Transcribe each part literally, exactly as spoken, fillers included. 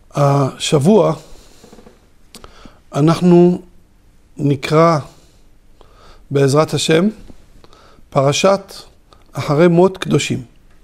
השבוע אנחנו נקרא בעזרת השם פרשת אחרי מות קדושים.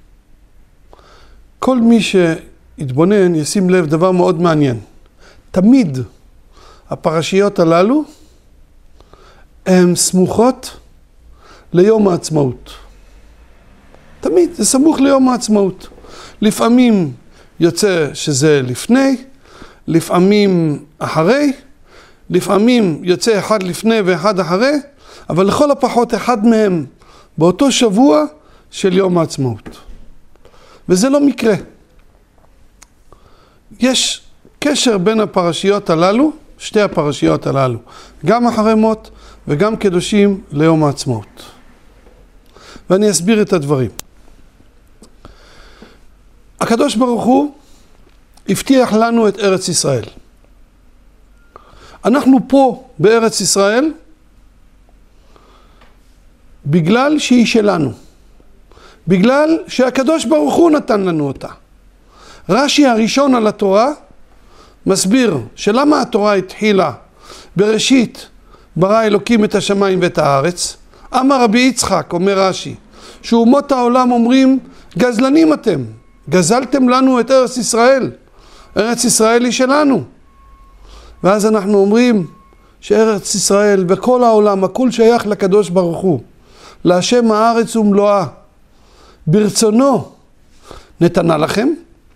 כל מי שיתבונן ישים לב דבר מאוד מעניין. תמיד הפרשיות הללו הן סמוכות ליום העצמאות. תמיד זה סמוך ליום העצמאות. לפעמים יוצא שזה לפני, לפעמים אחרי, לפעמים יוצא אחד לפני ואחד אחרי, אבל לכל הפחות אחד מהם באותו שבוע של יום העצמאות. וזה לא מקרה. יש קשר בין הפרשיות הללו, שתי הפרשיות הללו, גם אחרי מות וגם קדושים ליום העצמאות. ואני אסביר את הדברים. הקדוש ברוך הוא הבטיח לנו את ארץ ישראל. אנחנו פה בארץ ישראל בגלל שהיא שלנו. בגלל שהקדוש ברוך הוא נתן לנו אותה. רש"י הראשון על התורה מסביר שלמה התורה התחילה בראשית ברא אלוקים את השמיים ואת הארץ. אמר רבי יצחק, אומר רש"י, שאומות העולם אומרים גזלנים אתם, גזלתם לנו את ארץ ישראל, ארץ ישראל היא שלנו. ואז אנחנו אומרים שארץ ישראל בכל העולם הכל שייך לקדוש ברוך הוא, להשם הארץ ומלואה, ברצונו נתנה לכם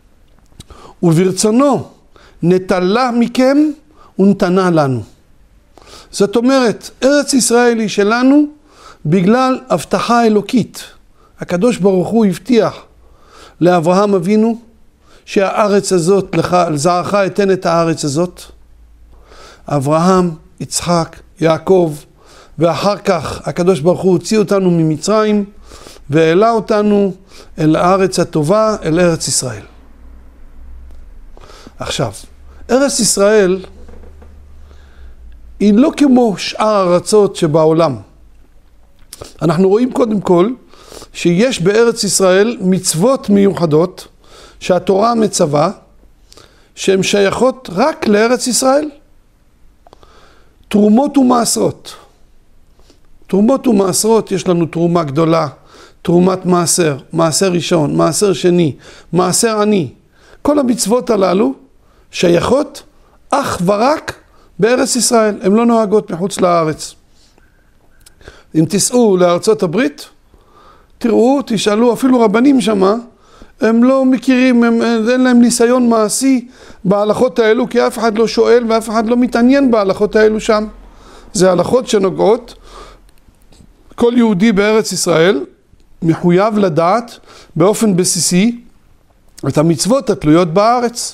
וברצונו נטלה מכם ונתנה לנו. זאת אומרת, ארץ ישראל היא שלנו בגלל הבטחה אלוקית. הקדוש ברוך הוא הבטיח לאברהם אבינו שהארץ הזאת, לך, לזרעך אתן את הארץ הזאת. אברהם, יצחק, יעקב, ואחר כך הקדוש ברוך הוא הוציא אותנו ממצרים והעלה אותנו אל הארץ הטובה, אל ארץ ישראל. עכשיו, ארץ ישראל היא לא כמו שאר הארצות שבעולם. אנחנו רואים קודם כל שיש בארץ ישראל מצוות מיוחדות שהתורה מצווה, שהן שייכות רק לארץ ישראל. תרומות ומעשרות. תרומות ומעשרות, יש לנו תרומה גדולה, תרומת מעשר, מעשר ראשון, מעשר שני, מעשר עני. כל המצוות הללו שייכות אך ורק בארץ ישראל, הן לא נוהגות מחוץ לארץ. אם תיסעו לארצות הברית, תראו, תשאלו, אפילו רבנים שמה, הם לא מכירים, הם, אין להם ניסיון מעשי בהלכות האלו, כי אף אחד לא שואל ואף אחד לא מתעניין בהלכות האלו שם. זה הלכות שנוגעות, כל יהודי בארץ ישראל מחויב לדעת באופן בסיסי את המצוות התלויות בארץ.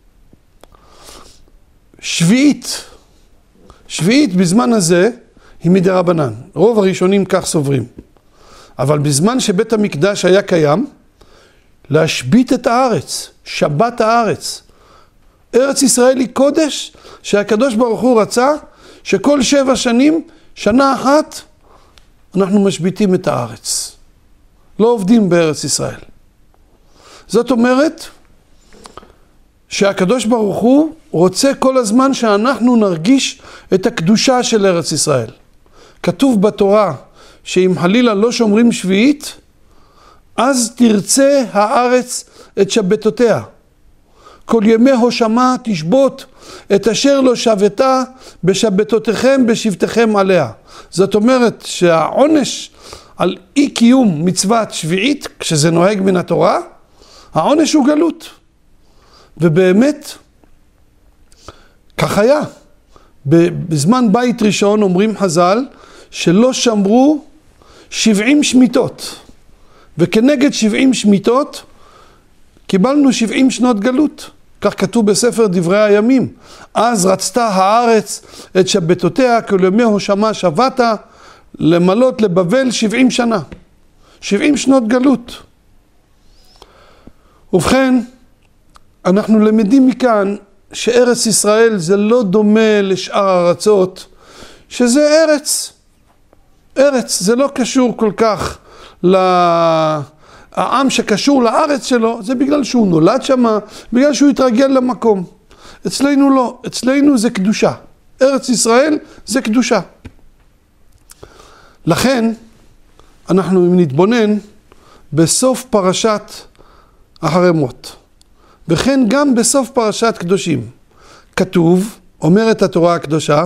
שביעית, שביעית בזמן הזה היא מדרבנן. רוב הראשונים כך סוברים. אבל בזמן שבית המקדש היה קיים, להשבית את הארץ, שבת הארץ. ארץ ישראל היא קודש שהקדוש ברוך הוא רצה שכל שבע שנים, שנה אחת, אנחנו משביתים את הארץ. לא עובדים בארץ ישראל. זאת אומרת שהקדוש ברוך הוא רוצה כל הזמן שאנחנו נרגיש את הקדושה של ארץ ישראל. כתוב בתורה שאם חלילה לא שומרים שביעית, אז תרצה הארץ את שבתותיה. כל ימי הושמה תשבות את אשר לא שבתה בשבתותיכם בשבתכם עליה. זאת אומרת שהעונש על אי קיום מצוות שביעית, כשזה נוהג מן התורה, העונש הוא גלות. ובאמת, כך היה. בזמן בית ראשון אומרים חז"ל שלא שמרו שבעים שמיטות. וכנגד שבעים שמיטות קיבלנו שבעים שנות גלות. כך כתוב בספר דברי הימים. אז רצתה הארץ את שבתותיה, כל ימי הושמה שבתה, למלות לבבל שבעים שנה. שבעים שנות גלות. ובכן, אנחנו למדים מכאן שארץ ישראל זה לא דומה לשאר הארצות, שזה ארץ. ארץ, זה לא קשור כל כך העם שקשור לארץ שלו, זה בגלל שהוא נולד שמה, בגלל שהוא התרגל למקום. אצלנו לא, אצלנו זה קדושה. ארץ ישראל זה קדושה. לכן, אנחנו אם נתבונן בסוף פרשת אחרי מות, וכן גם בסוף פרשת קדושים, כתוב, אומרת התורה הקדושה,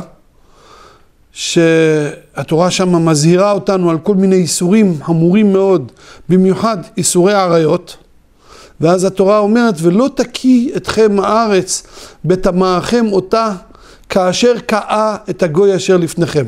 שהתורה שם מזהירה אותנו על כל מיני איסורים חמורים מאוד, במיוחד איסורי עריות, ואז התורה אומרת, ולא תקיא אתכם הארץ בטמאכם אותה, כאשר קאה את הגוי אשר לפניכם.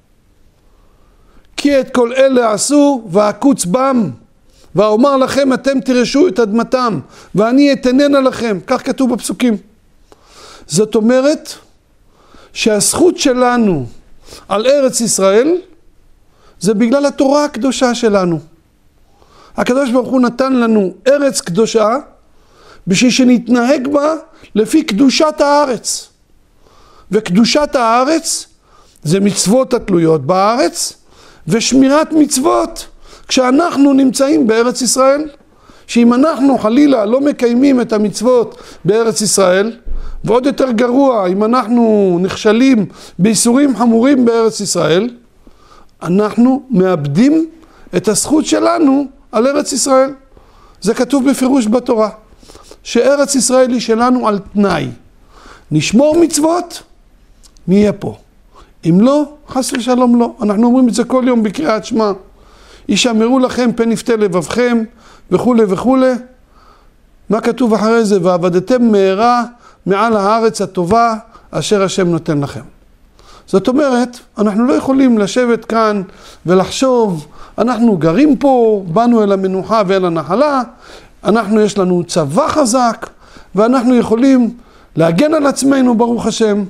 כי את כל אלה עשו ואקוץ בם, ואומר לכם אתם תירשו את אדמתם, ואני אתננה לכם. כך כתוב בפסוקים. זאת אומרת, שהזכות שלנו על ארץ ישראל, זה בגלל התורה הקדושה שלנו. הקדוש ברוך הוא נתן לנו ארץ קדושה, בשביל שנתנהג בה לפי קדושת הארץ. וקדושת הארץ זה מצוות התלויות בארץ, ושמירת מצוות כשאנחנו נמצאים בארץ ישראל. שאם אנחנו חלילה לא מקיימים את המצוות בארץ ישראל, ועוד יותר גרוע, אם אנחנו נכשלים באיסורים חמורים בארץ ישראל, אנחנו מאבדים את הזכות שלנו על ארץ ישראל. זה כתוב בפירוש בתורה, שארץ ישראל היא שלנו על תנאי. נשמור מצוות, נהיה פה. אם לא, חס ושלום לא. אנחנו אומרים את זה כל יום בקריאת שמע. ישמרו לכם פן יפתה לבבכם וכו' וכו'. מה כתוב אחרי זה? ועבדתם מהרה מעל הארץ הטובה אשר השם נותן לכם. זאת אומרת, אנחנו לא יכולים לשבת כאן ולחשוב, אנחנו גרים פה, באנו אל המנוחה ואל הנחלה, אנחנו יש לנו צבא חזק, ואנחנו יכולים להגן על עצמנו ברוך השם,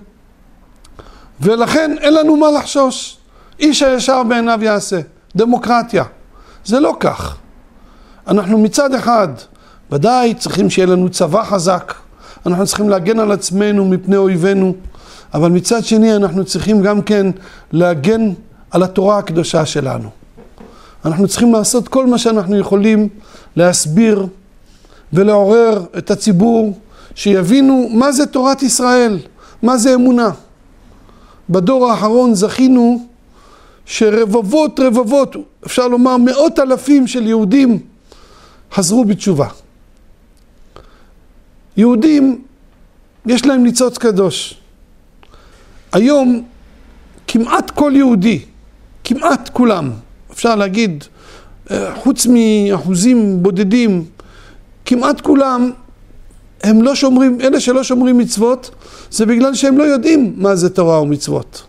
ולכן אין לנו מה לחשוש. איש הישר בעיניו יעשה. דמוקרטיה. זה לא כך. אנחנו מצד אחד, ודאי צריכים שיהיה לנו צבא חזק, אנחנו צריכים להגן על עצמנו מפני אויבינו, אבל מצד שני אנחנו צריכים גם כן להגן על התורה הקדושה שלנו. אנחנו צריכים לעשות כל מה שאנחנו יכולים להסביר ולעורר את הציבור, שיבינו מה זה תורת ישראל, מה זה אמונה. בדור האחרון זכינו שרבבות רבבות, אפשר לומר מאות אלפים של יהודים חזרו בתשובה. יהודים יש להם ניצוץ קדוש. היום כמעט כל יהודי, כמעט כולם, אפשר להגיד, חוץ מאחוזים בודדים, כמעט כולם, הם לא שומרים, אלה שלא שומרים מצוות, זה בגלל שהם לא יודעים מה זה תורה ומצוות.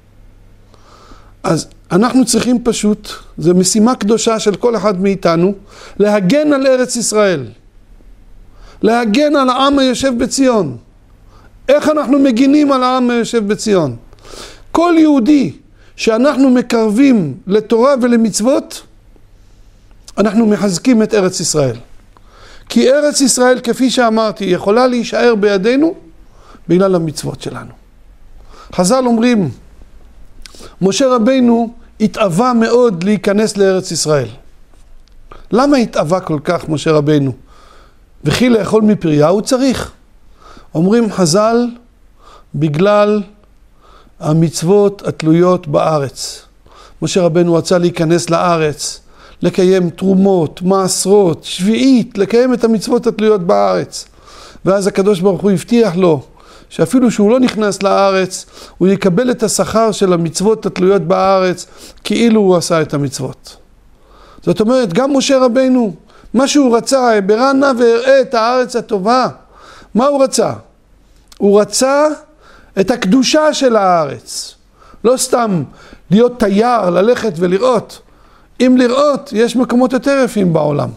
אז אנחנו צריכים פשוט, זו משימה קדושה של כל אחד מאיתנו, להגן על ארץ ישראל. להגן על העם היושב בציון. איך אנחנו מגינים על העם היושב בציון? כל יהודי שאנחנו מקרבים לתורה ולמצוות, אנחנו מחזקים את ארץ ישראל. כי ארץ ישראל, כפי שאמרתי, יכולה להישאר בידינו בגלל המצוות שלנו. חז"ל אומרים, משה רבינו התאווה מאוד להיכנס לארץ ישראל. למה התאווה כל כך משה רבינו? וכי לאכול מפריה הוא צריך? אומרים חז"ל, בגלל המצוות התלויות בארץ. משה רבינו רצה להיכנס לארץ, לקיים תרומות, מעשרות, שביעית, לקיים את המצוות התלויות בארץ. ואז הקדוש ברוך הוא הבטיח לו, שאפילו שהוא לא נכנס לארץ, הוא יקבל את השכר של המצוות התלויות בארץ, כאילו הוא עשה את המצוות. זאת אומרת, גם משה רבינו, מה שהוא רצה, ברא נא והראה את הארץ הטובה. מה הוא רצה? הוא רצה את הקדושה של הארץ. לא סתם להיות תייר, ללכת ולראות. אם לראות, יש מקומות יותר יפים בעולם.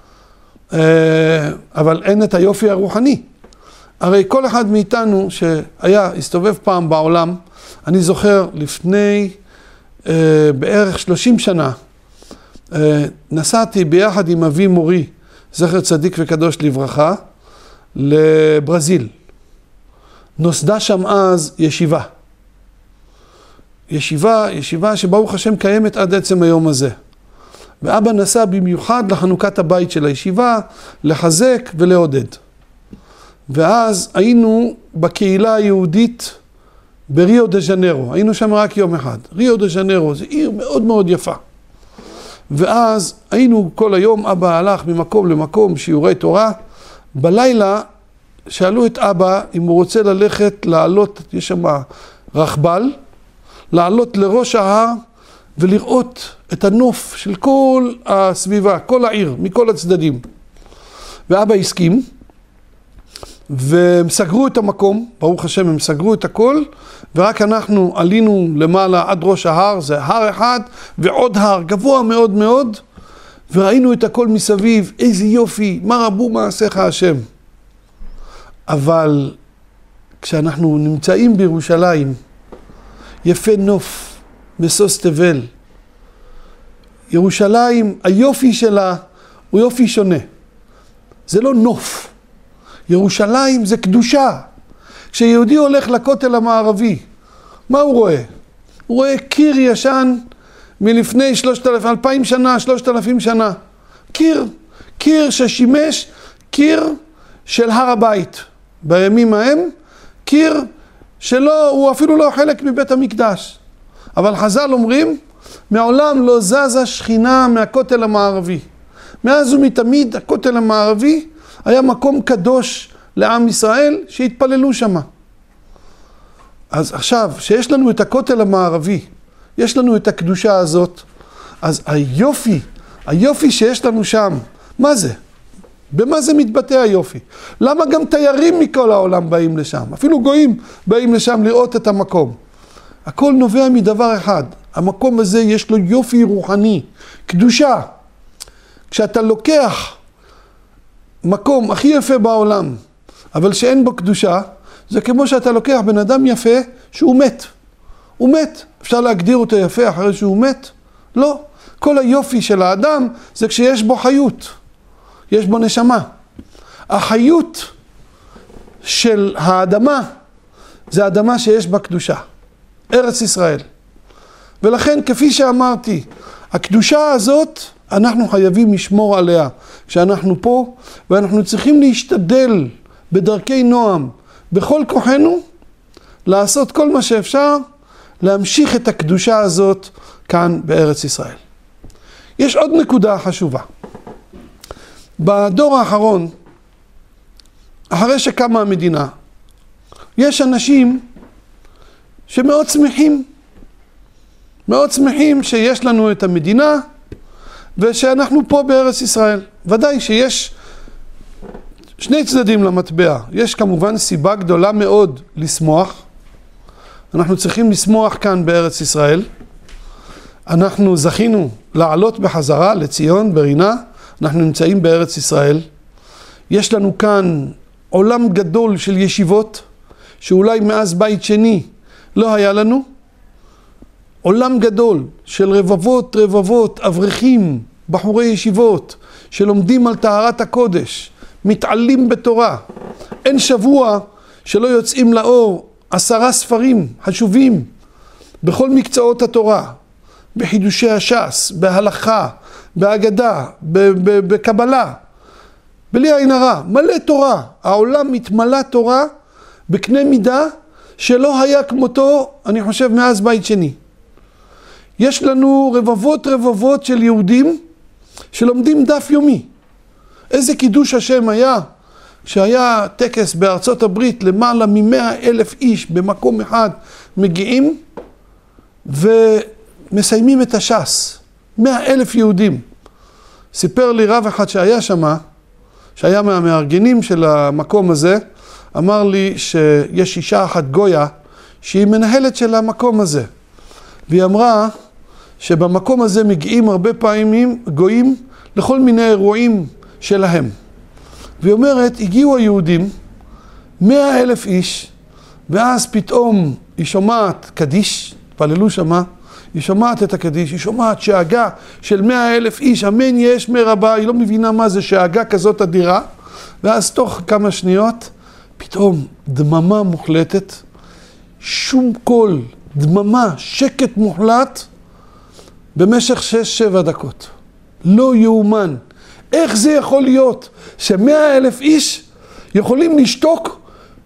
אבל אין את היופי הרוחני. הרי כל אחד מאיתנו שהיה, הסתובב פעם בעולם, אני זוכר לפני אה, בערך שלושים שנה, אה, נסעתי ביחד עם אבי מורי, זכר צדיק וקדוש לברכה, לברזיל. נוסדה שם אז ישיבה. ישיבה, ישיבה שברוך השם קיימת עד עצם היום הזה. ואבא נסע במיוחד לחנוכת הבית של הישיבה, לחזק ולעודד. ואז היינו בקהילה היהודית בריו דה ז'נרו, היינו שם רק יום אחד. ריו דה ז'נרו זה עיר מאוד מאוד יפה. ואז היינו כל היום, אבא הלך ממקום למקום, שיעורי תורה. בלילה שאלו את אבא אם הוא רוצה ללכת, לעלות, יש שם רכבל, לעלות לראש ההר ולראות את הנוף של כל הסביבה, כל העיר, מכל הצדדים. ואבא הסכים, והם סגרו את המקום, ברוך השם הם סגרו את הכל, ורק אנחנו עלינו למעלה עד ראש ההר, זה הר אחד ועוד הר גבוה מאוד מאוד, וראינו את הכל מסביב, איזה יופי, מה רבו מעשיך השם. אבל כשאנחנו נמצאים בירושלים, יפה נוף, משוש תבל, ירושלים, היופי שלה הוא יופי שונה. זה לא נוף. ירושלים זה קדושה. כשיהודי הולך לכותל המערבי, מה הוא רואה? הוא רואה קיר ישן מלפני שלושת אלפים, אלפיים שנה, שלושת אלפים שנה. קיר, קיר ששימש, קיר של הר הבית. בימים ההם, קיר שלא, הוא אפילו לא חלק מבית המקדש. אבל חז"ל אומרים, מעולם לא זזה שכינה מהכותל המערבי. מאז ומתמיד הכותל המערבי היה מקום קדוש לעם ישראל שהתפללו שמה. אז עכשיו, שיש לנו את הכותל המערבי, יש לנו את הקדושה הזאת, אז היופי, היופי שיש לנו שם, מה זה? במה זה מתבטא היופי? למה גם תיירים מכל העולם באים לשם? אפילו גויים באים לשם לראות את המקום. הכל נובע מדבר אחד. המקום הזה יש לו יופי רוחני, קדושה. כשאתה לוקח מקום הכי יפה בעולם, אבל שאין בו קדושה, זה כמו שאתה לוקח בן אדם יפה שהוא מת. הוא מת. אפשר להגדיר אותו יפה אחרי שהוא מת? לא. כל היופי של האדם זה כשיש בו חיות. יש בו נשמה. החיות של האדמה זה האדמה שיש בה קדושה. ארץ ישראל. ולכן כפי שאמרתי, הקדושה הזאת אנחנו חייבים לשמור עליה כשאנחנו פה, ואנחנו צריכים להשתדל בדרכי נועם בכל כוחנו לעשות כל מה שאפשר להמשיך את הקדושה הזאת כאן בארץ ישראל. יש עוד נקודה חשובה. בדור האחרון, אחרי שקמה המדינה, יש אנשים שמאוד שמחים, מאוד שמחים שיש לנו את המדינה ושאנחנו פה בארץ ישראל. ודאי שיש שני צדדים למטבע. יש כמובן סיבה גדולה מאוד לשמוח. אנחנו צריכים לשמוח כאן בארץ ישראל. אנחנו זכינו לעלות בחזרה לציון, ברינה. אנחנו נמצאים בארץ ישראל. יש לנו כאן עולם גדול של ישיבות, שאולי מאז בית שני לא היה לנו. עולם גדול של רבבות רבבות אברכים, בחורי ישיבות, שלומדים על טהרת הקודש, מתעלים בתורה. אין שבוע שלא יוצאים לאור עשרה ספרים חשובים בכל מקצועות התורה, בחידושי הש"ס, בהלכה, בהגדה, בקבלה, בלי עין הרע, מלא תורה. העולם מתמלא תורה בקנה מידה שלא היה כמותו, אני חושב, מאז בית שני. יש לנו רבבות רבבות של יהודים שלומדים דף יומי. איזה קידוש השם היה, כשהיה טקס בארצות הברית, למעלה ממאה אלף איש במקום אחד מגיעים ומסיימים את הש"ס. מאה אלף יהודים. סיפר לי רב אחד שהיה שמה, שהיה מהמארגנים של המקום הזה, אמר לי שיש אישה אחת גויה שהיא מנהלת של המקום הזה. והיא אמרה שבמקום הזה מגיעים הרבה פעמים גויים לכל מיני אירועים שלהם. והיא אומרת, הגיעו היהודים, מאה אלף איש, ואז פתאום היא שומעת קדיש, פללו שמה, היא שומעת את הקדיש, היא שומעת שאגה של מאה אלף איש, אמן יש מרבה, היא לא מבינה מה זה שאגה כזאת אדירה, ואז תוך כמה שניות, פתאום דממה מוחלטת, שום קול, דממה, שקט מוחלט, במשך שש שבע דקות. לא יאומן. איך זה יכול להיות שמאה אלף איש יכולים לשתוק,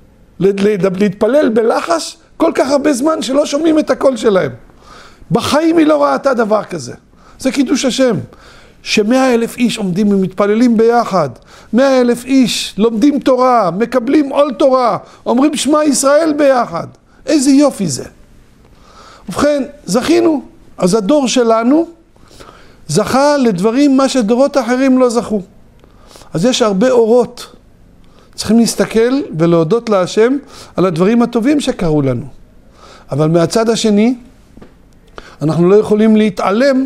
להתפלל בלחש, כל כך הרבה זמן שלא שומעים את הקול שלהם. בחיים היא לא ראתה דבר כזה. זה קידוש השם. שמאה אלף איש עומדים ומתפללים ביחד. מאה אלף איש לומדים תורה, מקבלים עול תורה, אומרים שמע ישראל ביחד. איזה יופי זה. ובכן, זכינו. אז הדור שלנו זכה לדברים מה שדורות אחרים לא זכו. אז יש הרבה אורות. צריכים להסתכל ולהודות להשם על הדברים הטובים שקרו לנו. אבל מהצד השני, אנחנו לא יכולים להתעלם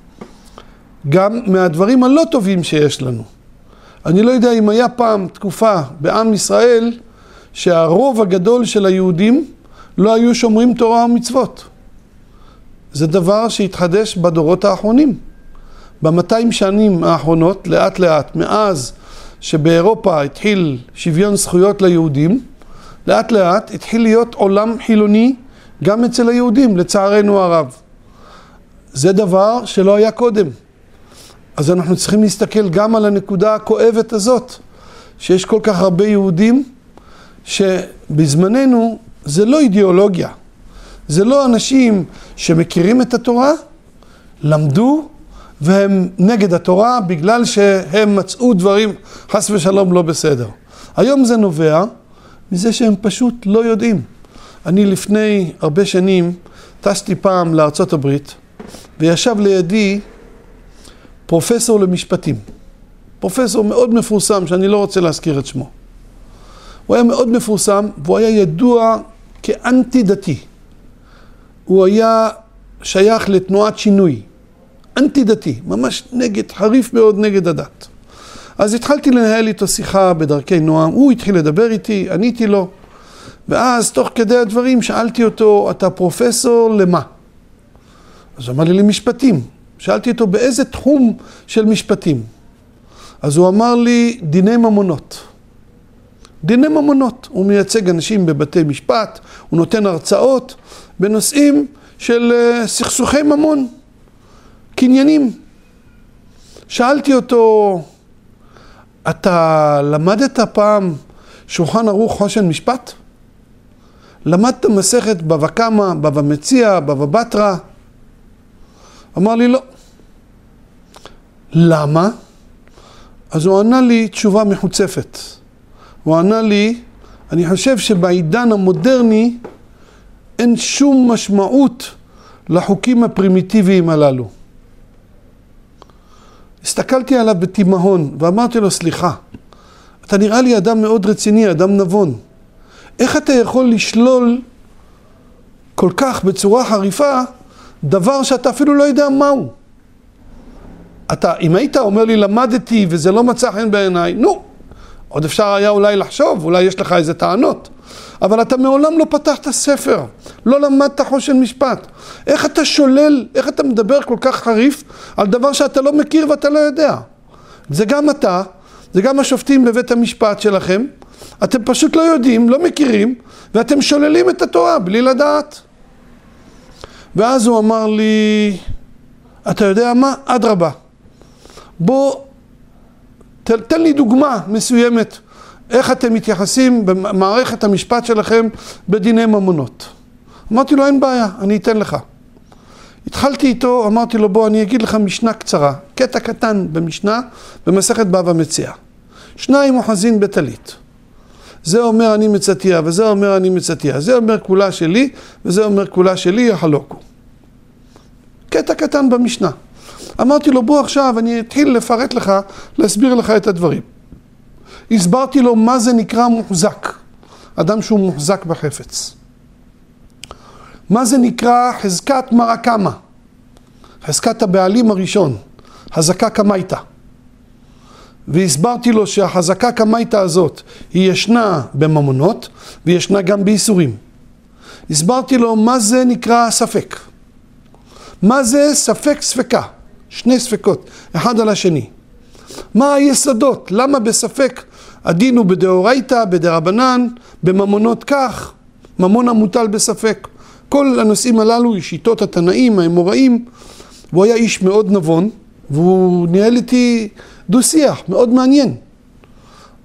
גם מהדברים הלא טובים שיש לנו. אני לא יודע אם היה פעם תקופה בעם ישראל שהרוב הגדול של היהודים לא היו שומרים תורה ומצוות. זה דבר שהתחדש בדורות האחרונים. במאתיים שנים האחרונות, לאט לאט, מאז שבאירופה התחיל שוויון זכויות ליהודים, לאט לאט התחיל להיות עולם חילוני גם אצל היהודים, לצערנו הרב. זה דבר שלא היה קודם. אז אנחנו צריכים להסתכל גם על הנקודה הכואבת הזאת, שיש כל כך הרבה יהודים שבזמננו זה לא אידיאולוגיה. זה לא אנשים שמכירים את התורה, למדו, והם נגד התורה בגלל שהם מצאו דברים חס ושלום לא בסדר. היום זה נובע מזה שהם פשוט לא יודעים. אני לפני הרבה שנים טסתי פעם לארצות הברית, וישב לידי פרופסור למשפטים. פרופסור מאוד מפורסם, שאני לא רוצה להזכיר את שמו. הוא היה מאוד מפורסם, והוא היה ידוע כאנטי דתי. הוא היה שייך לתנועת שינוי. אנטי דתי, ממש נגד, חריף מאוד נגד הדת. אז התחלתי לנהל איתו שיחה בדרכי נועם, הוא התחיל לדבר איתי, עניתי לו, ואז תוך כדי הדברים שאלתי אותו, אתה פרופסור למה? אז הוא אמר לי למשפטים. שאלתי אותו באיזה תחום של משפטים. אז הוא אמר לי דיני ממונות. דיני ממונות. הוא מייצג אנשים בבתי משפט, הוא נותן הרצאות בנושאים של סכסוכי ממון, קניינים. שאלתי אותו, אתה למדת פעם שולחן ערוך חושן משפט? למדת מסכת בבא קמא, בבא מציעא, בבא בתרא? אמר לי לא. למה? אז הוא ענה לי תשובה מחוצפת. הוא ענה לי, אני חושב שבעידן המודרני אין שום משמעות לחוקים הפרימיטיביים הללו. הסתכלתי עליו בתימהון ואמרתי לו, סליחה, אתה נראה לי אדם מאוד רציני, אדם נבון. איך אתה יכול לשלול כל כך בצורה חריפה דבר שאתה אפילו לא יודע מהו? אתה, אם היית אומר לי למדתי וזה לא מצא חן בעיניי, נו, עוד אפשר היה אולי לחשוב, אולי יש לך איזה טענות. אבל אתה מעולם לא פתחת ספר, לא למדת חושן משפט. איך אתה שולל, איך אתה מדבר כל כך חריף על דבר שאתה לא מכיר ואתה לא יודע? זה גם אתה, זה גם השופטים בבית המשפט שלכם. אתם פשוט לא יודעים, לא מכירים, ואתם שוללים את התורה בלי לדעת. ואז הוא אמר לי, אתה יודע מה? אדרבה. בוא, ת, תן לי דוגמה מסוימת, איך אתם מתייחסים במערכת המשפט שלכם בדיני ממונות. אמרתי לו, אין בעיה, אני אתן לך. התחלתי איתו, אמרתי לו, בוא, אני אגיד לך משנה קצרה, קטע קטן במשנה, במסכת בבא מציעא. שניים אוחזין בטלית. זה אומר אני מצאתיה, וזה אומר אני מצאתיה. זה אומר כולה שלי, וזה אומר כולה שלי, יחלוקו. קטע קטן במשנה. אמרתי לו, בוא עכשיו, אני אתחיל לפרט לך, להסביר לך את הדברים. הסברתי לו מה זה נקרא מוחזק. אדם שהוא מוחזק בחפץ. מה זה נקרא חזקת מרקמה. חזקת הבעלים הראשון. חזקה קמייתא. והסברתי לו שהחזקה קמייתא הזאת היא ישנה בממונות וישנה גם באיסורים. הסברתי לו מה זה נקרא ספק. מה זה ספק ספקה? שני ספקות, אחד על השני. מה היסודות? למה בספק הדין הוא בדאורייתא, בדרבנן, בממונות כך, ממון המוטל בספק. כל הנושאים הללו, שיטות התנאים, האמוראים, והוא היה איש מאוד נבון, והוא ניהל איתי דו שיח, מאוד מעניין.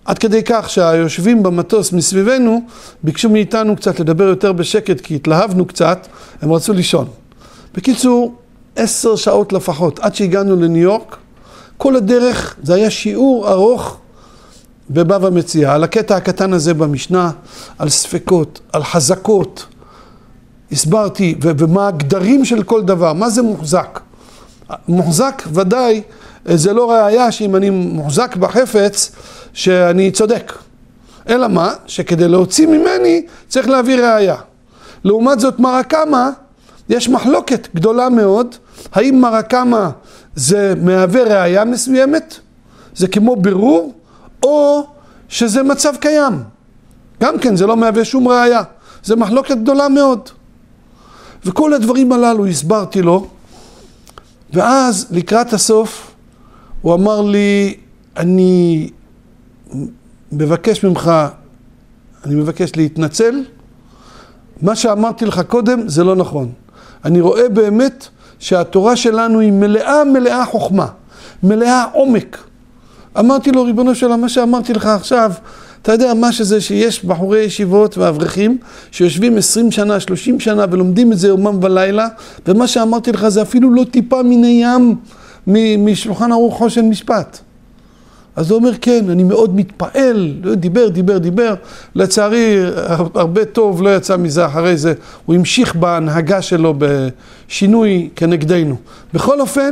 עד כדי כך שהיושבים במטוס מסביבנו ביקשו מאיתנו קצת לדבר יותר בשקט, כי התלהבנו קצת, הם רצו לישון. בקיצור, עשר שעות לפחות, עד שהגענו לניו יורק, כל הדרך זה היה שיעור ארוך בבבא מציעא, על הקטע הקטן הזה במשנה, על ספקות, על חזקות. הסברתי, ו- ומה הגדרים של כל דבר, מה זה מוחזק? מוחזק ודאי, זה לא ראיה שאם אני מוחזק בחפץ, שאני צודק. אלא מה? שכדי להוציא ממני צריך להביא ראיה. לעומת זאת מרקמה, יש מחלוקת גדולה מאוד, האם מרקמה זה מהווה ראיה מסוימת, זה כמו בירור, או שזה מצב קיים. גם כן, זה לא מהווה שום ראיה. זה מחלוקת גדולה מאוד. וכל הדברים הללו הסברתי לו, ואז לקראת הסוף הוא אמר לי, אני מבקש ממך, אני מבקש להתנצל, מה שאמרתי לך קודם זה לא נכון. אני רואה באמת שהתורה שלנו היא מלאה מלאה חוכמה, מלאה עומק. אמרתי לו, ריבונו של עולם, מה שאמרתי לך עכשיו, אתה יודע מה שזה שיש בחורי ישיבות ואברכים שיושבים עשרים שנה, שלושים שנה ולומדים את זה יומם ולילה, ומה שאמרתי לך זה אפילו לא טיפה מן הים משולחן ערוכו של משפט. אז הוא אומר, כן, אני מאוד מתפעל, דיבר, דיבר, דיבר, לצערי הרבה טוב לא יצא מזה אחרי זה, הוא המשיך בהנהגה שלו בשינוי כנגדנו. בכל אופן,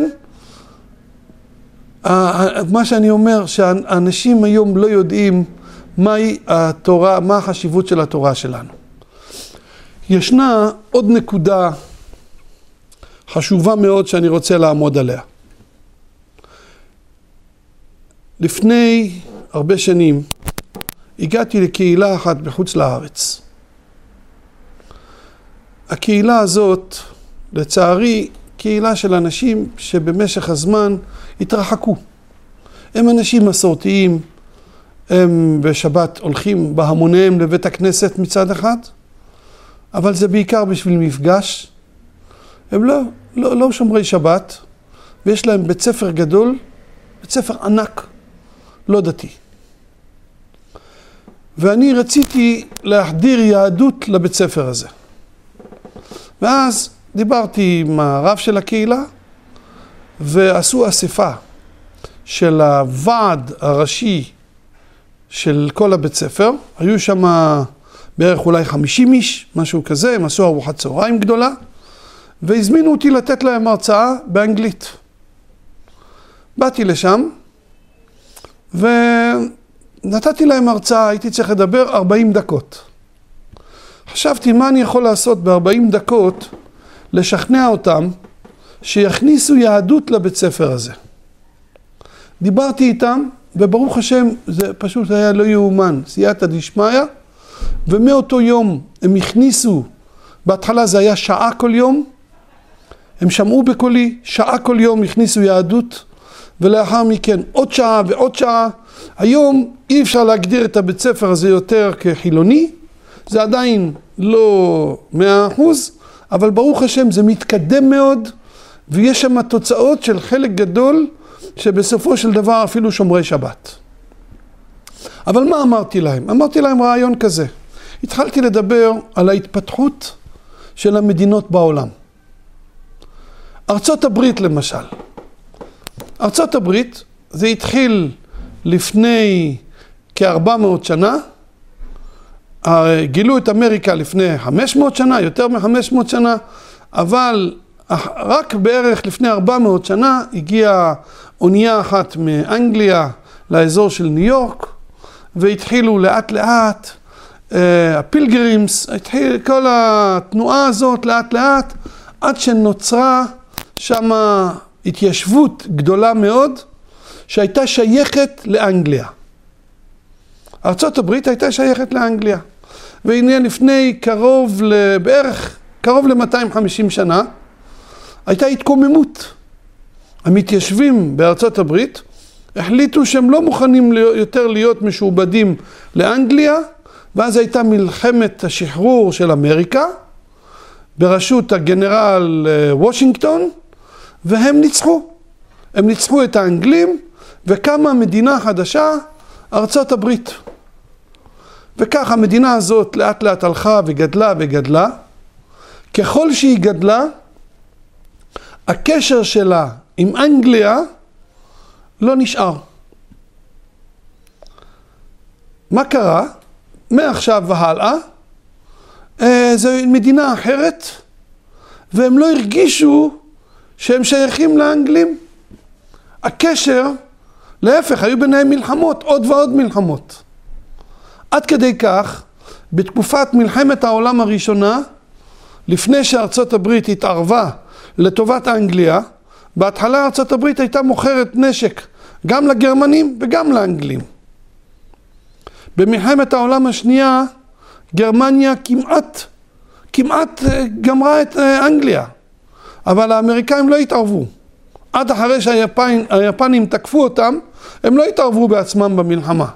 מה שאני אומר, שהאנשים היום לא יודעים מהי התורה, מה החשיבות של התורה שלנו. ישנה עוד נקודה חשובה מאוד שאני רוצה לעמוד עליה. לפני הרבה שנים הגעתי לקהילה אחת בחוץ לארץ. הקהילה הזאת, לצערי, קהילה של אנשים שבמשך הזמן התרחקו. הם אנשים מסורתיים, הם בשבת הולכים בהמוניהם לבית הכנסת מצד אחד, אבל זה בעיקר בשביל מפגש. הם לא, לא, לא שומרי שבת, ויש להם בית ספר גדול, בית ספר ענק, לא דתי. ואני רציתי להחדיר יהדות לבית ספר הזה. ואז דיברתי עם הרב של הקהילה, ועשו אספה של הוועד הראשי של כל הבית ספר. היו שם בערך אולי חמישים איש, משהו כזה, הם עשו ארוחת צהריים גדולה, והזמינו אותי לתת להם הרצאה באנגלית. באתי לשם, ונתתי להם הרצאה, הייתי צריך לדבר ארבעים דקות. חשבתי מה אני יכול לעשות ב-ארבעים דקות, לשכנע אותם שיכניסו יהדות לבית ספר הזה. דיברתי איתם, וברוך השם זה פשוט היה לא יאומן, סייעתא דשמיא, ומאותו יום הם הכניסו, בהתחלה זה היה שעה כל יום, הם שמעו בקולי, שעה כל יום הכניסו יהדות, ולאחר מכן עוד שעה ועוד שעה. היום אי אפשר להגדיר את הבית ספר הזה יותר כחילוני, זה עדיין לא מאה אחוז, אבל ברוך השם זה מתקדם מאוד, ויש שם תוצאות של חלק גדול, שבסופו של דבר אפילו שומרי שבת. אבל מה אמרתי להם? אמרתי להם רעיון כזה. התחלתי לדבר על ההתפתחות של המדינות בעולם. ארצות הברית למשל. ארצות הברית זה התחיל לפני כ-ארבע מאות שנה, גילו את אמריקה לפני חמש מאות שנה, יותר מ-חמש מאות שנה, אבל רק בערך לפני ארבע מאות שנה הגיעה אונייה אחת מאנגליה לאזור של ניו יורק, והתחילו לאט לאט, הפילגרימס, התחיל כל התנועה הזאת לאט לאט, עד שנוצרה שם התיישבות גדולה מאוד, שהייתה שייכת לאנגליה. ארצות הברית הייתה שייכת לאנגליה. והנה לפני קרוב לבערך, קרוב ל-מאתיים וחמישים שנה, הייתה התקוממות. המתיישבים בארצות הברית החליטו שהם לא מוכנים יותר להיות משועבדים לאנגליה, ואז הייתה מלחמת השחרור של אמריקה, בראשות הגנרל וושינגטון, והם ניצחו. הם ניצחו את האנגלים, וקמה מדינה חדשה, ארצות הברית. וכך המדינה הזאת לאט לאט הלכה וגדלה וגדלה. ככל שהיא גדלה, הקשר שלה עם אנגליה לא נשאר. מה קרה? מעכשיו והלאה, זו מדינה אחרת, והם לא הרגישו שהם שייכים לאנגלים. הקשר, להפך, היו ביניהם מלחמות, עוד ועוד מלחמות. עד כדי כך, בתקופת מלחמת העולם הראשונה, לפני שארצות הברית התערבה לטובת אנגליה, בהתחלה ארצות הברית הייתה מוכרת נשק גם לגרמנים וגם לאנגלים. במלחמת העולם השנייה, גרמניה כמעט, כמעט גמרה את אנגליה, אבל האמריקאים לא התערבו. עד אחרי שהיפנים היפנים תקפו אותם, הם לא התערבו בעצמם במלחמה.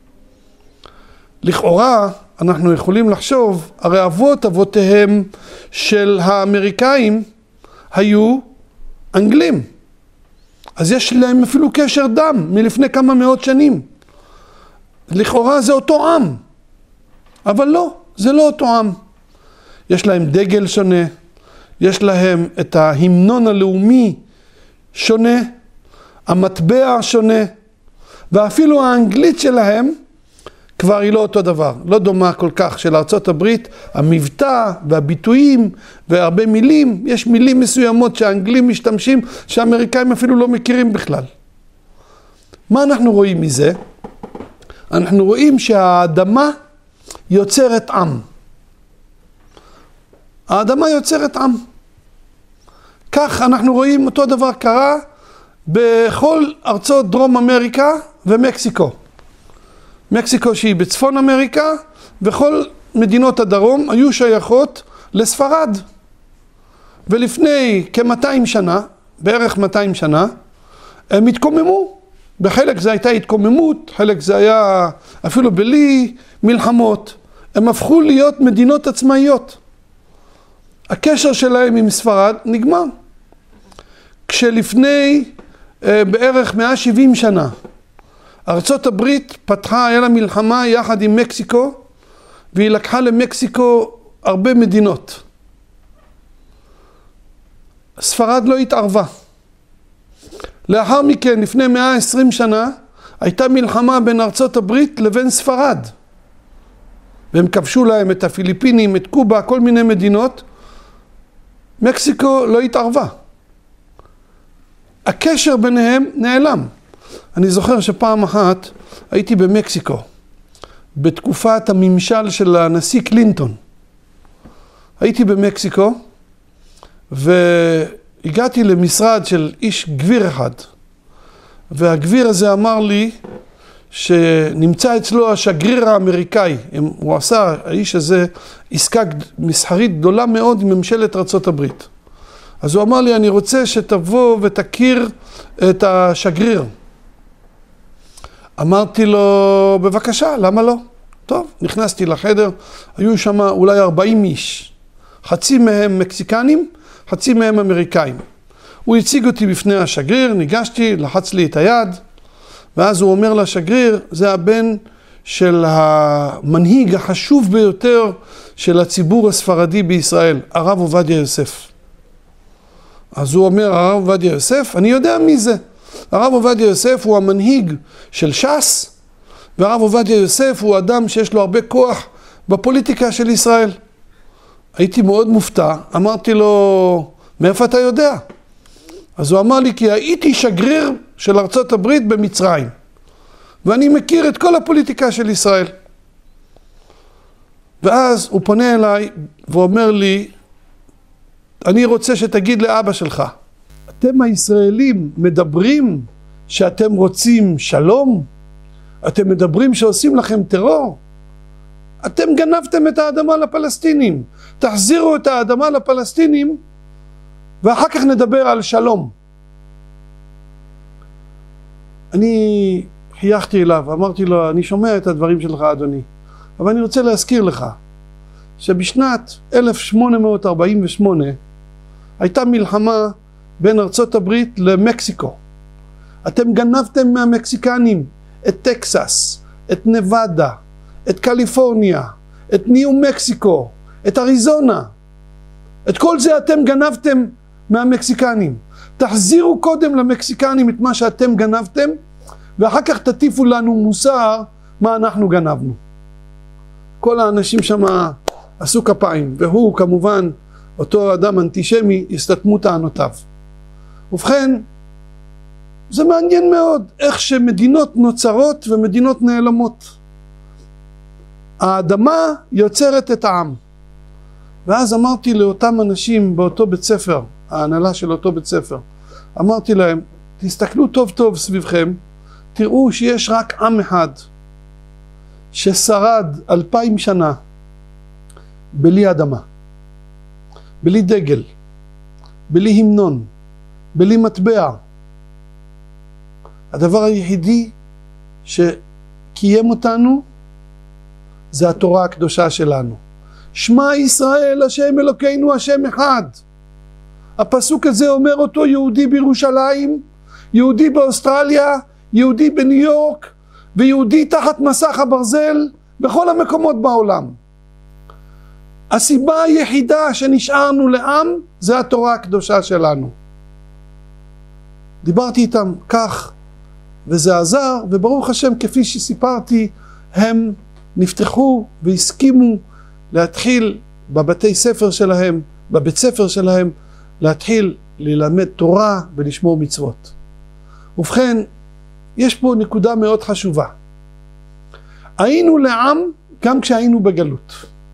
לכאורה, אנחנו יכולים לחשוב, הרי אבות אבותיהם של האמריקאים היו אנגלים. אז יש להם אפילו קשר דם מלפני כמה מאות שנים. לכאורה זה אותו עם. אבל לא, זה לא אותו עם. יש להם דגל שונה, יש להם את ההמנון הלאומי שונה, המטבע שונה, ואפילו האנגלית שלהם כבר היא לא אותו דבר, לא דומה כל כך של ארצות הברית, המבטא והביטויים והרבה מילים, יש מילים מסוימות שהאנגלים משתמשים שהאמריקאים אפילו לא מכירים בכלל. מה אנחנו רואים מזה? אנחנו רואים שהאדמה יוצרת עם. האדמה יוצרת עם. כך אנחנו רואים אותו דבר קרה בכל ארצות דרום אמריקה ומקסיקו. מקסיקו שהיא בצפון אמריקה וכל מדינות הדרום היו שייכות לספרד. ולפני כ-מאתיים שנה, בערך מאתיים שנה, הם התקוממו. בחלק זה הייתה התקוממות, חלק זה היה אפילו בלי מלחמות. הם הפכו להיות מדינות עצמאיות. הקשר שלהם עם ספרד נגמר. כשלפני אה, בערך מאה ושבעים שנה, ארצות הברית פתחה, היה לה מלחמה יחד עם מקסיקו, והיא לקחה למקסיקו הרבה מדינות. ספרד לא התערבה. לאחר מכן, לפני מאה ועשרים שנה, הייתה מלחמה בין ארצות הברית לבין ספרד. והם כבשו להם את הפיליפינים, את קובה, כל מיני מדינות. מקסיקו לא התערבה. הקשר ביניהם נעלם. אני זוכר שפעם אחת הייתי במקסיקו, בתקופת הממשל של הנשיא קלינטון. הייתי במקסיקו, והגעתי למשרד של איש גביר אחד. והגביר הזה אמר לי שנמצא אצלו השגריר האמריקאי. הוא עשה, האיש הזה, עסקה מסחרית גדולה מאוד עם ממשלת ארצות הברית. אז הוא אמר לי, אני רוצה שתבוא ותכיר את השגריר. אמרתי לו, בבקשה, למה לא? טוב, נכנסתי לחדר, היו שם אולי ארבעים איש. חצי מהם מקסיקנים, חצי מהם אמריקאים. הוא הציג אותי בפני השגריר, ניגשתי, לחץ לי את היד, ואז הוא אומר לשגריר, זה הבן של המנהיג החשוב ביותר של הציבור הספרדי בישראל, הרב עובדיה יוסף. אז הוא אומר, הרב עובדיה יוסף, אני יודע מי זה. הרב עובדיה יוסף הוא המנהיג של ש"ס, והרב עובדיה יוסף הוא אדם שיש לו הרבה כוח בפוליטיקה של ישראל. הייתי מאוד מופתע, אמרתי לו, מאיפה אתה יודע? אז הוא אמר לי, כי הייתי שגריר של ארצות הברית במצרים, ואני מכיר את כל הפוליטיקה של ישראל. ואז הוא פונה אליי ואומר לי, אני רוצה שתגיד לאבא שלך, אתם הישראלים מדברים שאתם רוצים שלום? אתם מדברים שעושים לכם טרור? אתם גנבתם את האדמה לפלסטינים. תחזירו את האדמה לפלסטינים ואחר כך נדבר על שלום. אני חייכתי אליו, אמרתי לו, אני שומע את הדברים שלך אדוני, אבל אני רוצה להזכיר לך שבשנת אלף שמונה מאות ארבעים ושמונה הייתה מלחמה בין ארצות הברית למקסיקו. אתם גנבתם מהמקסיקנים את טקסס, את נבדה, את קליפורניה, את ניו מקסיקו, את אריזונה. את כל זה אתם גנבתם מהמקסיקנים. תחזירו קודם למקסיקנים את מה שאתם גנבתם, ואחר כך תטיפו לנו מוסר מה אנחנו גנבנו. כל האנשים שם עשו כפיים, והוא כמובן, אותו אדם אנטישמי, הסתתמו טענותיו. ובכן, זה מעניין מאוד איך שמדינות נוצרות ומדינות נעלמות. האדמה יוצרת את העם. ואז אמרתי לאותם אנשים באותו בית ספר, ההנהלה של אותו בית ספר, אמרתי להם, תסתכלו טוב טוב סביבכם, תראו שיש רק עם אחד ששרד אלפיים שנה בלי אדמה, בלי דגל, בלי המנון, בלי מטבע. הדבר היחידי שקיים אותנו זה התורה הקדושה שלנו. שמע ישראל, השם אלוקינו, השם אחד. הפסוק הזה אומר אותו יהודי בירושלים, יהודי באוסטרליה, יהודי בניו יורק, ויהודי תחת מסך הברזל בכל המקומות בעולם. הסיבה היחידה שנשארנו לעם זה התורה הקדושה שלנו. דיברתי איתם כך, וזה עזר, וברוך השם כפי שסיפרתי, הם נפתחו והסכימו להתחיל בבתי ספר שלהם, בבית ספר שלהם, להתחיל ללמד תורה ולשמור מצוות. ובכן, יש פה נקודה מאוד חשובה. היינו לעם גם כשהיינו בגלות.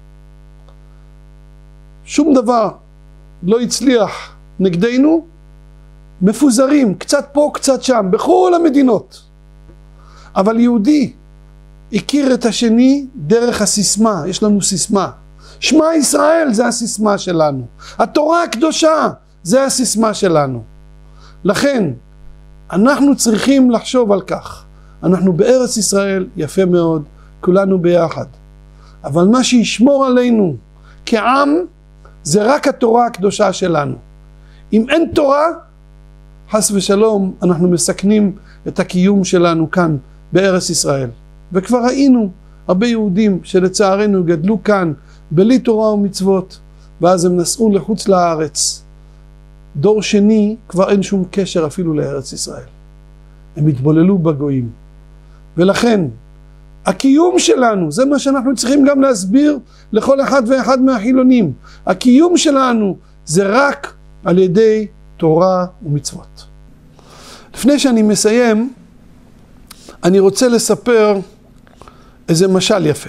שום דבר לא הצליח נגדנו, מפוזרים, קצת פה, קצת שם, בכל המדינות. אבל יהודי הכיר את השני דרך הסיסמה, יש לנו סיסמה. שמע ישראל זה הסיסמה שלנו. התורה הקדושה זה הסיסמה שלנו. לכן, אנחנו צריכים לחשוב על כך. אנחנו בארץ ישראל, יפה מאוד, כולנו ביחד. אבל מה שישמור עלינו כעם, זה רק התורה הקדושה שלנו. אם אין תורה, חס ושלום, אנחנו מסכנים את הקיום שלנו כאן בארץ ישראל. וכבר ראינו הרבה יהודים שלצערנו גדלו כאן בלי תורה ומצוות, ואז הם נסעו לחוץ לארץ. דור שני כבר אין שום קשר אפילו לארץ ישראל. הם התבוללו בגויים. ולכן, הקיום שלנו, זה מה שאנחנו צריכים גם להסביר לכל אחד ואחד מהחילונים. הקיום שלנו זה רק על ידי תורה ומצוות. לפני שאני מסיים, אני רוצה לספר איזה משל יפה.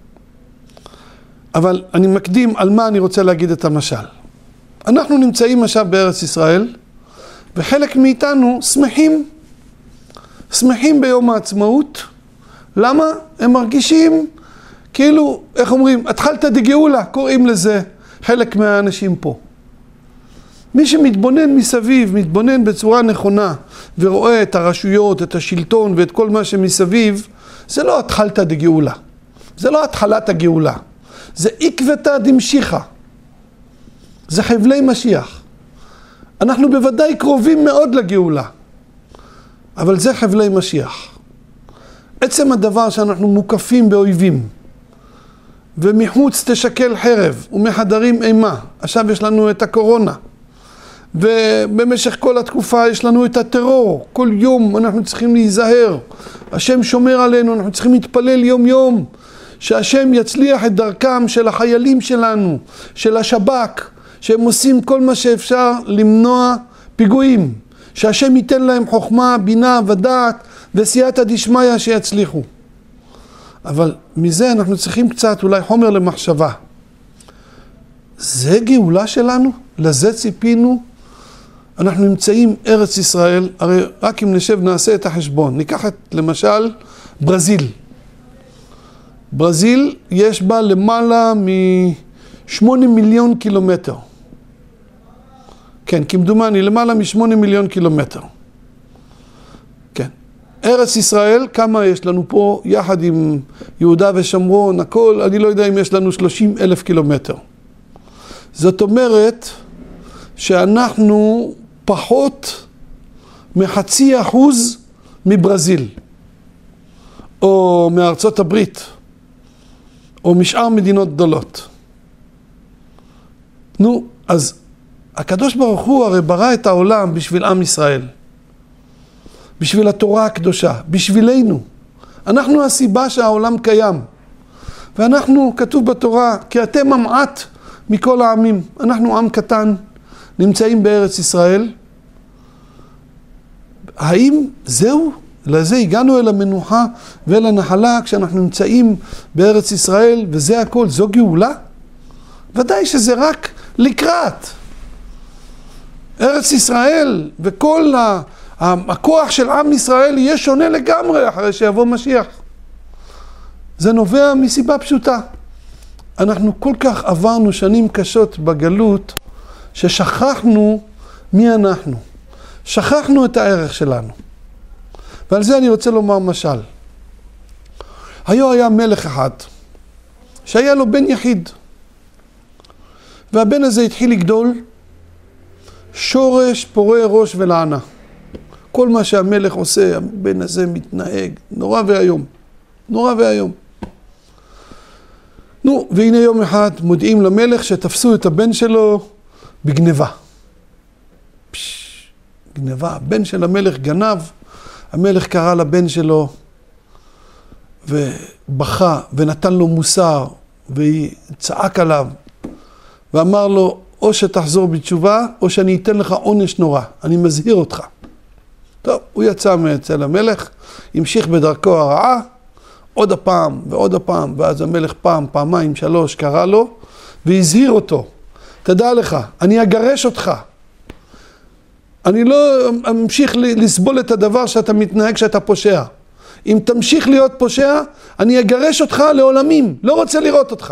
אבל אני מקדים על מה אני רוצה להגיד את המשל. אנחנו נמצאים עכשיו בארץ ישראל, וחלק מאיתנו שמחים, שמחים ביום העצמאות. למה? הם מרגישים כאילו, איך אומרים, התחלת דגאולה, קוראים לזה חלק מהאנשים פה. מי שמתבונן מסביב, מתבונן בצורה נכונה, ורואה את הרשויות, את השלטון ואת כל מה שמסביב, זה לא התחלת דגאולה. זה לא התחלת הגאולה. זה עקבתא דמשיחא. זה חבלי משיח. אנחנו בוודאי קרובים מאוד לגאולה. אבל זה חבלי משיח. עצם הדבר שאנחנו מוקפים באויבים, ומחוץ תשקל חרב, ומחדרים אימה. עכשיו יש לנו את הקורונה. ובמשך כל התקופה יש לנו את הטרור. כל יום אנחנו צריכים להיזהר. השם שומר עלינו, אנחנו צריכים להתפלל יום יום. שהשם יצליח את דרכם של החיילים שלנו, של השב"כ, שהם עושים כל מה שאפשר למנוע פיגועים. שהשם ייתן להם חוכמה, בינה ודעת וסייעתא דשמיא שיצליחו. אבל מזה אנחנו צריכים קצת אולי חומר למחשבה. זה גאולה שלנו? לזה ציפינו? אנחנו נמצאים ארץ ישראל, הרי רק אם נשב נעשה את החשבון. ניקח את למשל ברזיל. ברזיל יש בה למעלה משמונה מיליון קילומטר. כן, כמדומני, למעלה משמונה מיליון קילומטר. כן. ארץ ישראל, כמה יש לנו פה, יחד עם יהודה ושומרון, הכל, אני לא יודע אם יש לנו שלושים אלף קילומטר. זאת אומרת שאנחנו פחות מחצי אחוז מברזיל. או מארצות הברית, או משאר מדינות גדולות. נו, אז הקדוש ברוך הוא הרי ברא את העולם בשביל עם ישראל. בשביל התורה הקדושה, בשבילנו. אנחנו הסיבה שהעולם קיים. ואנחנו, כתוב בתורה, כי אתם המעט מכל העמים. אנחנו עם קטן, נמצאים בארץ ישראל. האם זהו? לזה הגענו אל המנוחה ואל הנחלה כשאנחנו נמצאים בארץ ישראל, וזה הכל, זו גאולה? ודאי שזה רק לקראת. ארץ ישראל וכל ה... הכוח של עם ישראל יהיה שונה לגמרי אחרי שיבוא משיח. זה נובע מסיבה פשוטה. אנחנו כל כך עברנו שנים קשות בגלות, ששכחנו מי אנחנו. שכחנו את הערך שלנו. ועל זה אני רוצה לומר משל. היו היה מלך אחד, שהיה לו בן יחיד. והבן הזה התחיל לגדול, שורש, פורה ראש ולענה. כל מה שהמלך עושה, הבן הזה מתנהג, נורא והיום. נורא והיום. נו, והנה יום אחד מודיעים למלך שתפסו את הבן שלו בגניבה. פש, גניבה, הבן של המלך גנב, המלך קרא לבן שלו ובכה ונתן לו מוסר וצעק עליו ואמר לו, או שתחזור בתשובה או שאני אתן לך עונש נורא, אני מזהיר אותך. טוב, הוא יצא מאצל המלך, המשיך בדרכו הרעה, עוד הפעם ועוד הפעם, ואז המלך פעם, פעמיים, שלוש, קרא לו, והזהיר אותו. תדע לך, אני אגרש אותך. אני לא אמשיך לסבול את הדבר שאתה מתנהג שאתה פושע. אם תמשיך להיות פושע, אני אגרש אותך לעולמים, לא רוצה לראות אותך.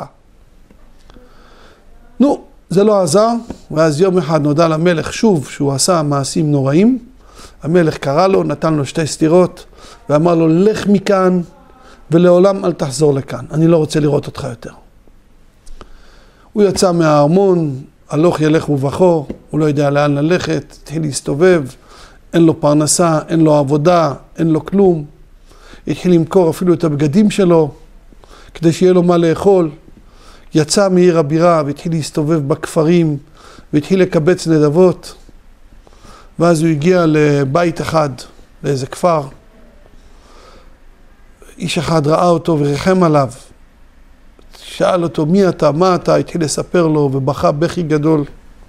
נו, זה לא עזר, ואז יום אחד נודע למלך שוב שהוא עשה מעשים נוראים. המלך קרא לו, נתן לו שתי סתירות, ואמר לו, לך מכאן, ולעולם אל תחזור לכאן. אני לא רוצה לראות אותך יותר. הוא יצא מהארמון, הלוך ילך ובכור, הוא לא יודע לאן ללכת, התחיל להסתובב, אין לו פרנסה, אין לו עבודה, אין לו כלום. התחיל למכור אפילו את הבגדים שלו, כדי שיהיה לו מה לאכול. יצא מעיר הבירה והתחיל להסתובב בכפרים, והתחיל לקבץ נדבות. ואז הוא הגיע לבית אחד, לאיזה כפר. איש אחד ראה אותו ורחם עליו. שאל אותו, מי אתה, מה אתה? התחיל לספר לו ובכה בכי גדול.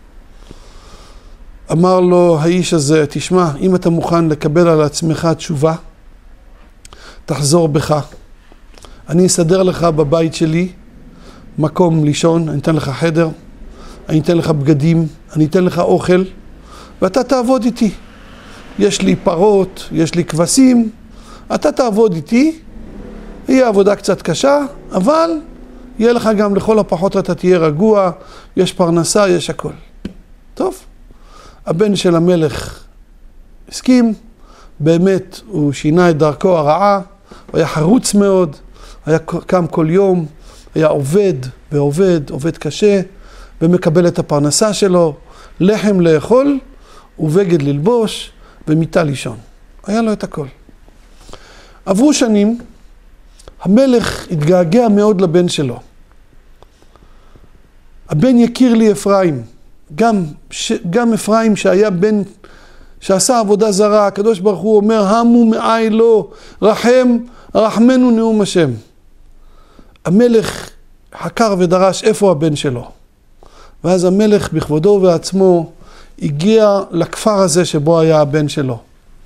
אמר לו האיש הזה, תשמע, אם אתה מוכן לקבל על עצמך תשובה, תחזור בך. אני אסדר לך בבית שלי מקום לישון, אני אתן לך חדר, אני אתן לך בגדים, אני אתן לך אוכל, ואתה תעבוד איתי. יש לי פרות, יש לי כבשים, אתה תעבוד איתי, יהיה עבודה קצת קשה, אבל יהיה לך גם לכל הפחות אתה תהיה רגוע, יש פרנסה, יש הכל. טוב, הבן של המלך הסכים, באמת הוא שינה את דרכו הרעה, הוא היה חרוץ מאוד, היה קם כל יום, היה עובד ועובד, עובד קשה, ומקבל את הפרנסה שלו, לחם לאכול ובגד ללבוש ומיטה לישון. היה לו את הכל. עברו שנים, המלך התגעגע מאוד לבן שלו. הבן יכיר לי אפרים, גם, ש, גם אפרים שהיה בן שעשה עבודה זרה, הקדוש ברוך הוא אומר, המו מאי לו, רחם, רחמנו נאום השם. המלך חקר ודרש איפה הבן שלו. ואז המלך בכבודו ובעצמו הגיע לכפר הזה שבו היה הבן שלו.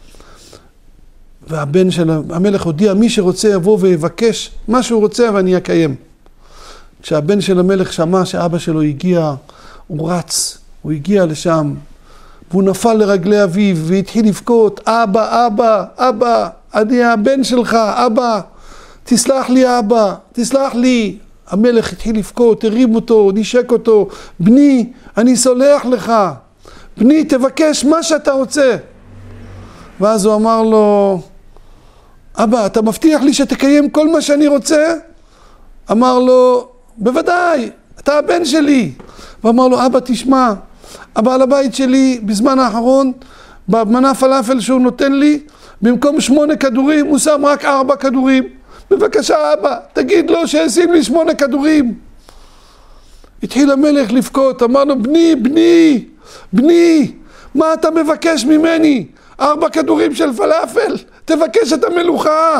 והבן של המלך הודיע, מי שרוצה יבוא ויבקש מה שהוא רוצה ואני אקיים. כשהבן של המלך שמע שאבא שלו הגיע, הוא רץ, הוא הגיע לשם, והוא נפל לרגלי אביו והתחיל לבכות, אבא, אבא, אבא, אני הבן שלך, אבא, תסלח לי אבא, תסלח לי. המלך התחיל לבכות, הרים אותו, נשק אותו, בני, אני סולח לך, בני, תבקש מה שאתה רוצה. ואז הוא אמר לו, אבא, אתה מבטיח לי שתקיים כל מה שאני רוצה? אמר לו, בוודאי, אתה הבן שלי. ואמר לו, אבא, תשמע, הבעל הבית שלי בזמן האחרון, במנה פלאפל שהוא נותן לי, במקום שמונה כדורים, הוא שם רק ארבע כדורים. בבקשה אבא, תגיד לו שישים לי שמונה כדורים. התחיל המלך לבכות, אמר לו, בני, בני, בני, מה אתה מבקש ממני? ארבע כדורים של פלאפל, תבקש את המלוכה.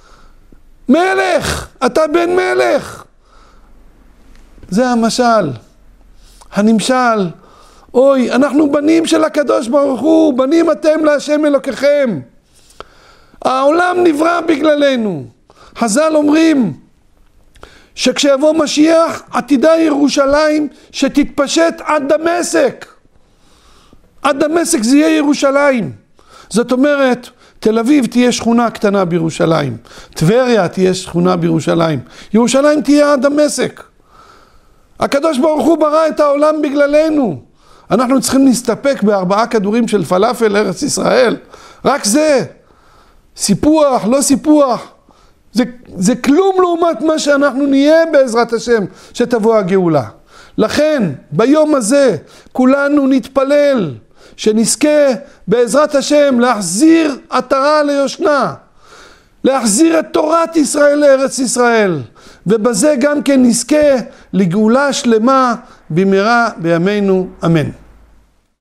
מלך, אתה בן מלך. זה המשל, הנמשל. אוי, אנחנו בנים של הקדוש ברוך הוא, בנים אתם להשם אלוקיכם. העולם נברא בגללנו. חז"ל אומרים שכשיבוא משיח עתידה ירושלים שתתפשט עד דמשק. עד דמשק זה יהיה ירושלים. זאת אומרת, תל אביב תהיה שכונה קטנה בירושלים, טבריה תהיה שכונה בירושלים, ירושלים תהיה עד דמשק. הקדוש ברוך הוא ברא את העולם בגללנו. אנחנו צריכים להסתפק בארבעה כדורים של פלאפל ארץ ישראל. רק זה. סיפוח, לא סיפוח. זה, זה כלום לעומת מה שאנחנו נהיה בעזרת השם שתבוא הגאולה. לכן ביום הזה כולנו נתפלל שנזכה בעזרת השם להחזיר עטרה ליושנה, להחזיר את תורת ישראל לארץ ישראל, ובזה גם כן נזכה לגאולה שלמה במהרה בימינו, אמן.